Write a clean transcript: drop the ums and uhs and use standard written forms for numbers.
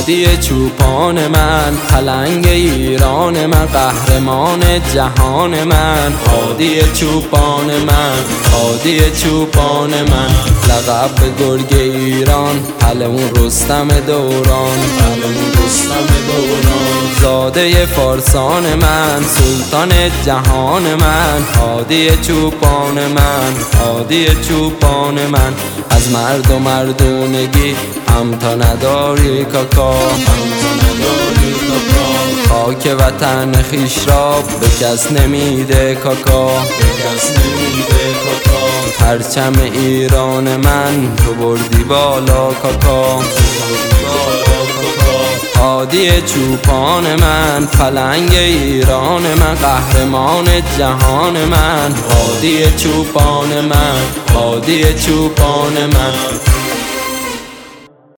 هادی چوپان من، پلنگ ایران من، قهرمان جهان من. هادی چوپان من، هادی چوپان من، لقب به گرگ ایران، پهلوان رستم دوران، پهلوان رستم دوران. زاده فارسان من، سلطان جهان من. هادی چوپان من، هادی چوپان من، از مرد و مردونگی هم تا نداری کاکا، هم تا نداری کاکا. خاک وطن خویش را به کس نمیده کاکا، به کس نمیده کاکا. پرچم ایران من تو بردی بالا کاکا، هادی چوپان من، پلنگ ایران من، قهرمان جهان من. هادی چوپان من، هادی چوپان من.